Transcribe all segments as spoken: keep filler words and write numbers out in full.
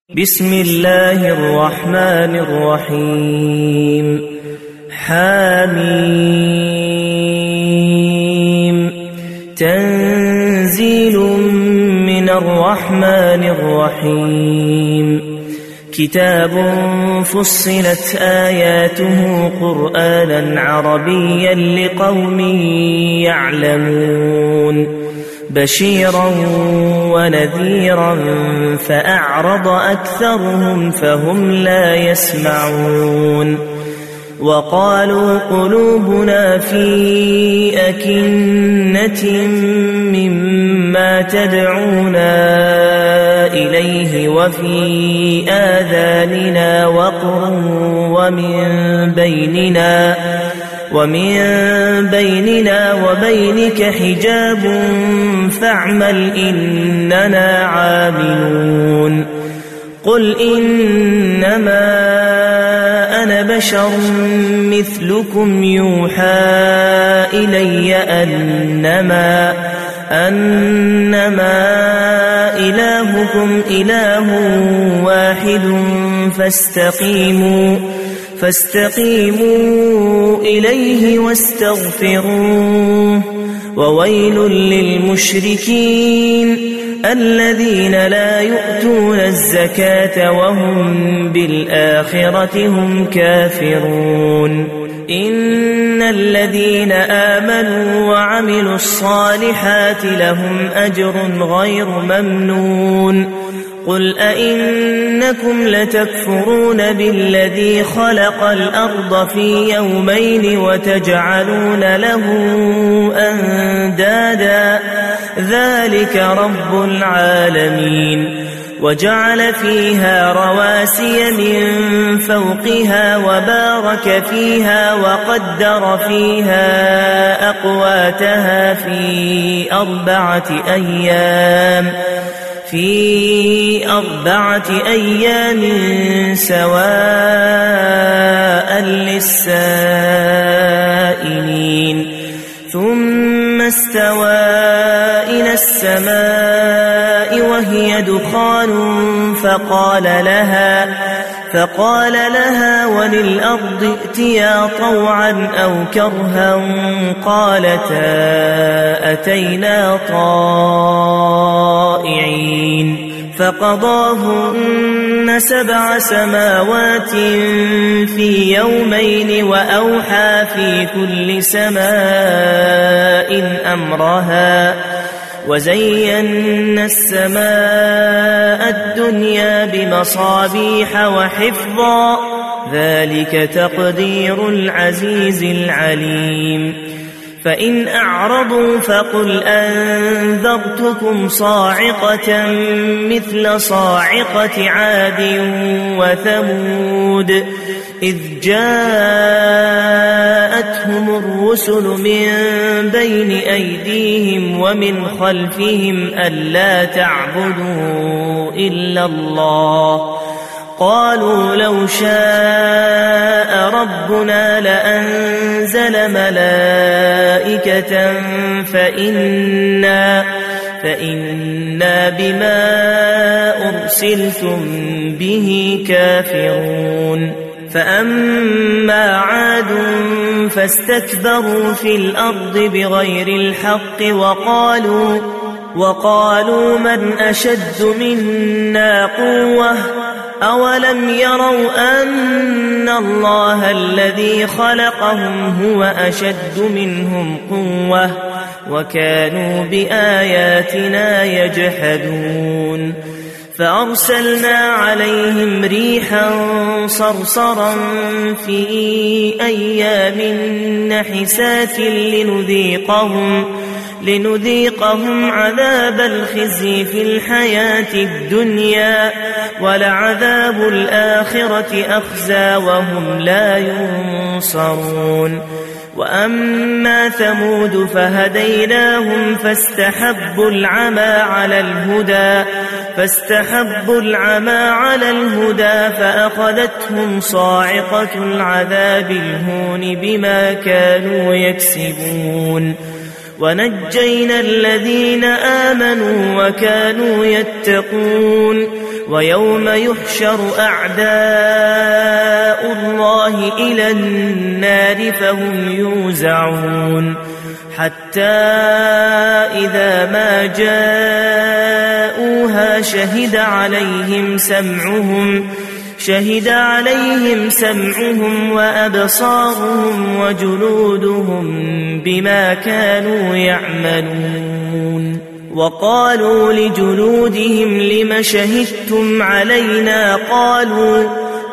بسم الله الرحمن الرحيم حميم تنزيل من الرحمن الرحيم كتاب فصلت آياته قرآنا عربيا لقوم يعلمون بشيرا ونذيرا فأعرض أكثرهم فهم لا يسمعون وقالوا قلوبنا في أكنة مما تدعونا إليه وفي آذاننا وقر ومن بيننا ومن بيننا وبينك حجاب فاعمل إننا عاملون قل إنما أنا بشر مثلكم يوحى إلي أنما أنما إلهكم إله واحد فاستقيموا فاستقيموا إليه واستغفروه وويل للمشركين الذين لا يؤتون الزكاة وهم بالآخرة هم كافرون إن الذين آمنوا وعملوا الصالحات لهم أجر غير ممنون قل أئنكم لتكفرون بالذي خلق الأرض في يومين وتجعلون له أندادا ذلك رب العالمين وجعل فيها رواسي من فوقها وبارك فيها وقدر فيها أقواتها في أربعة أيام في أربعة أيام سواء للسائلين ثم استوى إلى السماء وهي دخان فقال لها فقال لها وللأرض ائتيا طوعا أو كرها قالتا أتينا طائعين فقضاهن سبع سماوات في يومين وأوحى في كل سماء أمرها وزينا السماء الدنيا بمصابيح وحفظا ذلك تقدير العزيز العليم فإن أعرضوا فقل أنذرتكم صاعقة مثل صاعقة عاد وثمود إذ جاءتهم الرسل من بين أيديهم ومن خلفهم ألا تعبدوا إلا الله قالوا لو شاء ربنا لأنزل ملائكة فإنا, فإنا بما أرسلتم به كافرون فأما عاد فاستكبروا في الأرض بغير الحق وقالوا وقالوا من أشد منا قوة أولم يروا أن الله الذي خلقهم هو أشد منهم قوة وكانوا بآياتنا يجحدون فأرسلنا عليهم ريحا صرصرا في أيام نحسات لنذيقهم لنذيقهم عذاب الخزي في الحياة الدنيا ولعذاب الآخرة أخزى وهم لا ينصرون وأما ثمود فهديناهم فاستحبوا العمى على الهدى فاستحبوا العمى على الهدى فأخذتهم صاعقة العذاب الهون بما كانوا يكسبون ونجينا الذين آمنوا وكانوا يتقون ويوم يحشر أعداء الله إلى النار فهم يوزعون حتى إذا ما جاءوها شهد عليهم سمعهم شهد عليهم سمعهم وأبصارهم وجلودهم بما كانوا يعملون وقالوا لجلودهم لم شهدتم علينا قالوا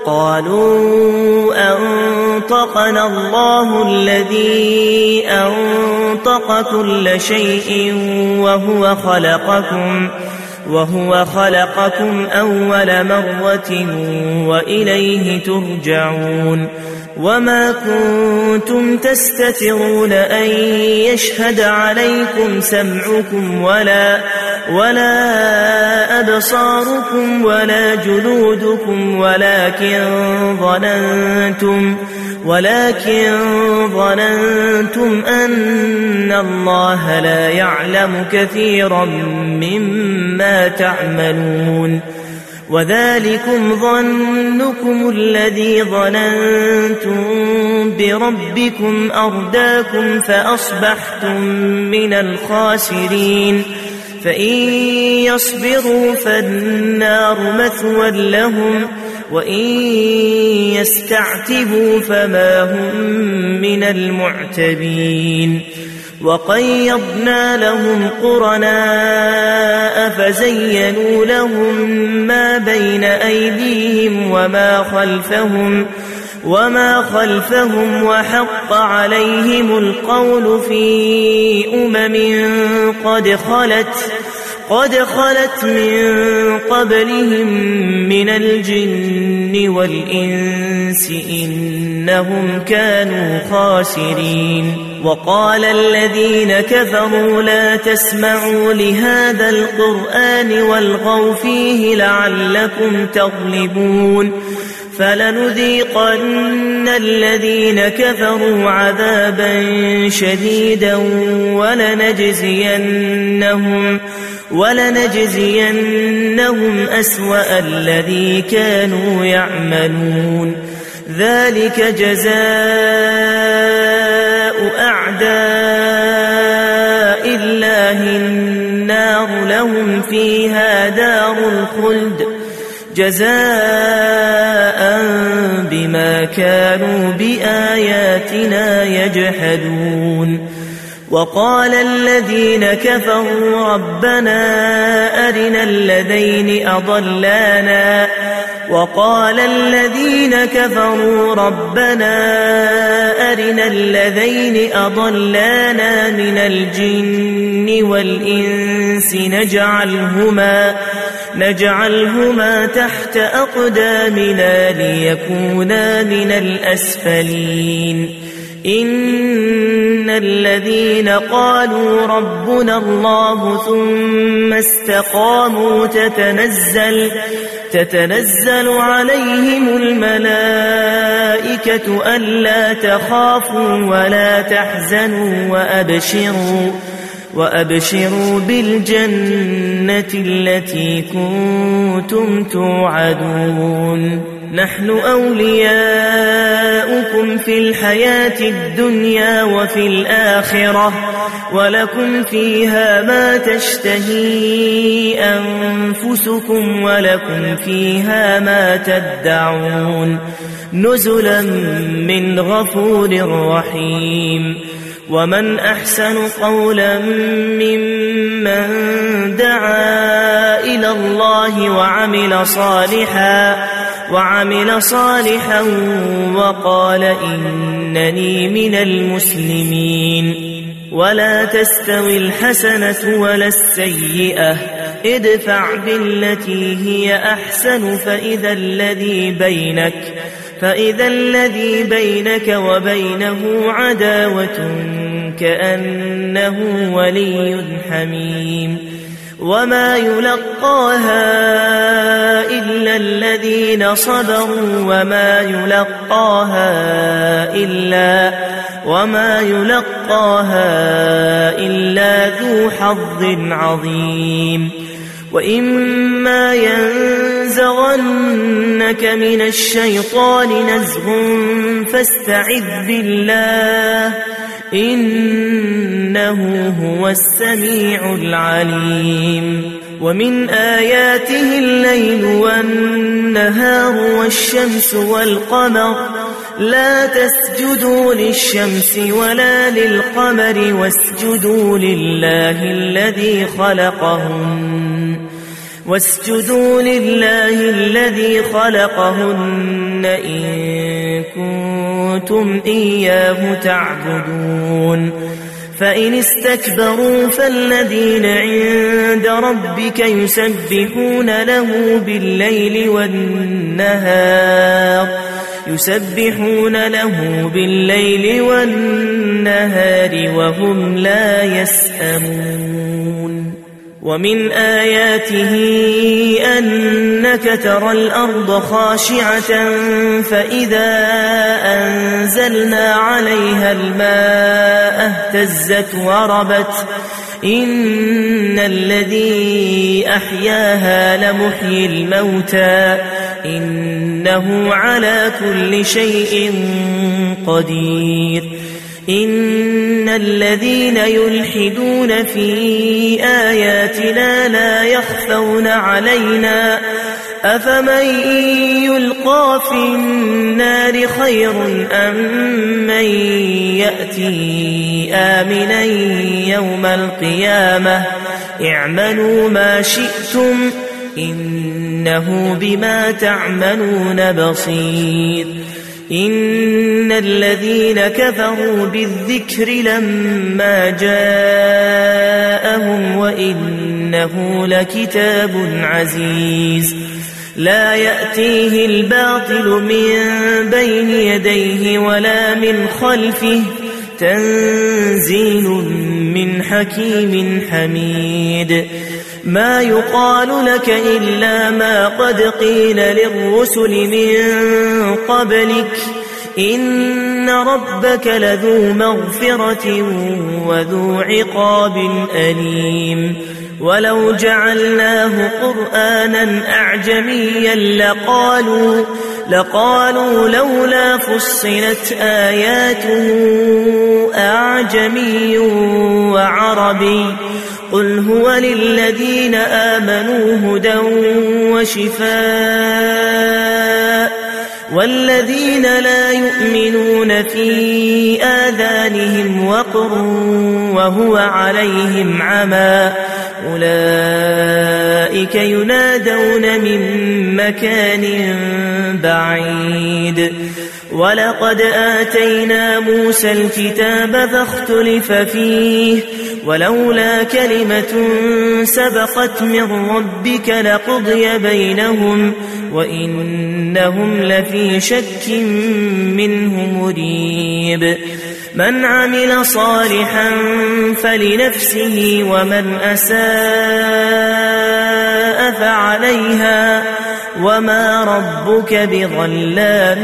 قالوا أنطقنا الله الذي أنطق كل شيء وهو خلقكم وهو خلقكم أول مرة وإليه ترجعون وما كنتم تستترون أن يشهد عليكم سمعكم ولا ولا أبصاركم ولا جلودكم ولكن ظننتم ولكن ظننتم أن الله لا يعلم كثيرا مما تعملون وذلكم ظنكم الذي ظننتم بربكم أرداكم فأصبحتم من الخاسرين فإن يصبروا فالنار مثوى لهم وإن يستعتبوا فما هم من المعتبين وقيضنا لهم قرناء فزينوا لهم ما بين أيديهم وما خلفهم وما خلفهم وحق عليهم القول في أمم قد خلت قد خلت من قبلهم من الجن والإنس إنهم كانوا خاسرين وقال الذين كفروا لا تسمعوا لهذا القرآن والغوا فيه لعلكم تغلبون فلنذيقن الذين كفروا عذابا شديدا ولنجزينهم ولنجزينهم أسوأ الذي كانوا يعملون ذلك جزاء أعداء الله النار لهم فيها دار الخلد جزاء بما كانوا بآياتنا يجحدون وقال الذين كفروا ربنا أرنا الذين أضلانا وقال الذين كفروا ربنا أرنا الذين أضلانا من الجن والإنس نجعلهما نجعلهما تحت أقدامنا ليكونا من الأسفلين إن الذين قالوا ربنا الله ثم استقاموا تتنزل تتنزل عليهم الملائكة ألا تخافوا ولا تحزنوا وأبشروا وأبشروا بالجنة التي كنتم توعدون نحن أولياؤكم في الحياة الدنيا وفي الآخرة ولكم فيها ما تشتهي أنفسكم ولكم فيها ما تدعون نزلا من غفور رحيم ومن أحسن قولا ممن دعا إلى الله وعمل صالحا وعمل صالحا وقال إنني من المسلمين ولا تستوي الحسنة ولا السيئة ادفع بالتي هي أحسن فإذا الذي بينك فإذا الذي بينك وبينه عداوة كأنه ولي حميم وما يلقاها إلا الذين صبروا وما يلقاها إلا وما يلقاها إلا ذو حظ عظيم وإما ينزغنك من الشيطان نزغ فاستعذ بالله إنه هو السميع العليم ومن آياته الليل والنهار والشمس والقمر لا تسجدوا للشمس ولا للقمر واسجدوا لله الذي خلقهن واسجدوا لله الذي خلقهن إن كنتم إياه تعبدون فإن استكبروا فالذين عند ربك يسبحون له بالليل والنهار يسبحون له بالليل والنهار وهم لا يسأمون ومن آياته أنك ترى الأرض خاشعة فإذا أنزلنا عليها الماء اهتزت وربت إن الذي أحياها لمحيي الموتى إنه على كل شيء قدير إن الذين يلحدون في آياتنا لا يخفون علينا أفمن يلقى في النار خير أم من يأتي آمنا يوم القيامة اعملوا ما شئتم إنه بما تعملون بصير إن الذين كفروا بالذكر لما جاءهم وإنه لكتاب عزيز لا يأتيه الباطل من بين يديه ولا من خلفه تنزيل من حكيم حميد ما يقال لك إلا ما قد قيل للرسل من قبلك إن ربك لذو مغفرة وذو عقاب أليم ولو جعلناه قرآنا أعجميا لقالوا لقالوا لولا فصلت آياته أعجمي وعربي قل هو للذين آمنوا هدى وشفاء والذين لا يؤمنون في آذانهم وقر وهو عليهم عمى أولئك ينادون من مكان بعيد ولقد آتينا موسى الكتاب فاختلف فيه ولولا كلمة سبقت من ربك لقضي بينهم وإنهم لفي شك منه مريب من عمل صالحا فلنفسه ومن أساء فعليها وما ربك بظلام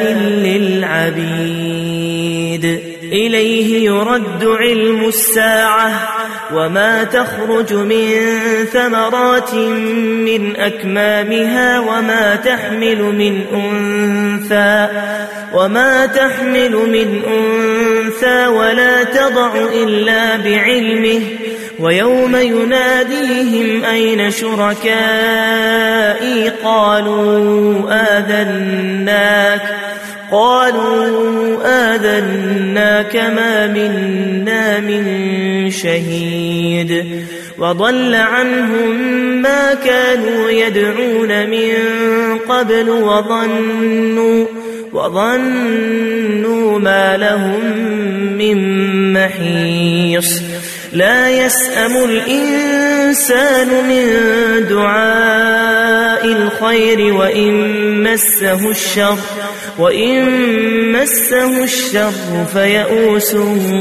للعبيد إليه يرد علم الساعة وما تخرج من ثمرات من أكمامها وما تحمل من أنثى وما تحمل من أنثى ولا تضع إلا بعلمه ويوم يناديهم أين شركائي قالوا آذناك قالوا آذناك ما منا من شهيد وضل عنهم ما كانوا يدعون من قبل وظنوا وظنوا ما لهم من محيص لا يسأم الإنسان من دعاء الخير وإن مسه الشر وإن مسه الشر فيئوس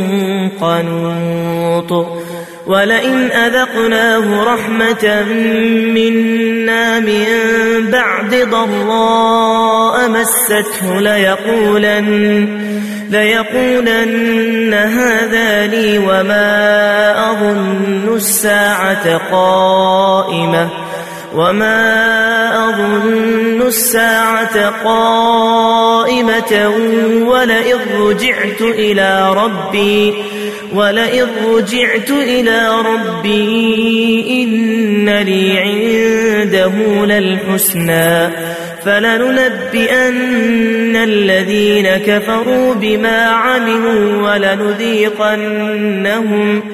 قنوط ولئن أذقناه رحمة منا من بعد ضراء مسته ليقولن ليقولن هذا لي وما أظن الساعة قائمة وما أظن الساعة قائمة ولئن رجعت إلى ربي ولئن رجعت إلى ربي إن لي عنده للحسنى فلننبئن الذين كفروا بما عملوا ولنذيقنهم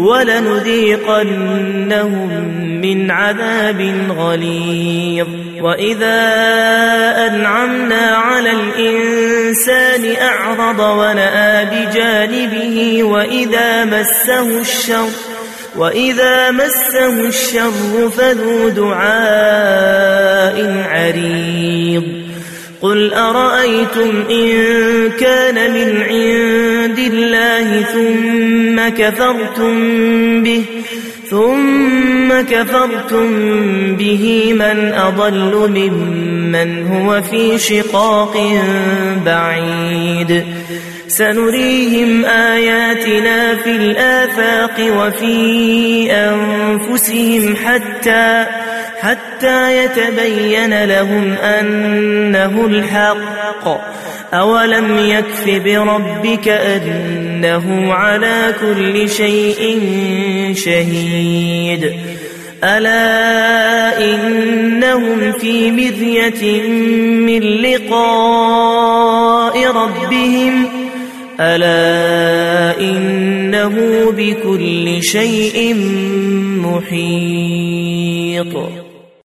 ولنذيقنهم من عذاب غليظ. وإذا أنعمنا على الإنسان أعرض ونأى بجانبه وإذا مسه الشر وإذا مسه الشر فذو دعاء عريض. قل أرأيتم إن كان من عند الله ثم كفرتم به ثم كفرتم به من أضل ممن هو في شقاق بعيد. سنريهم آياتنا في الآفاق وفي أنفسهم حتى حتى يتبين لهم أنه الحق. أولم يكف بربك أنه على كل شيء شهيد. ألا إنهم في مرية من لقاء ربهم ألا إنه بكل شيء محيط.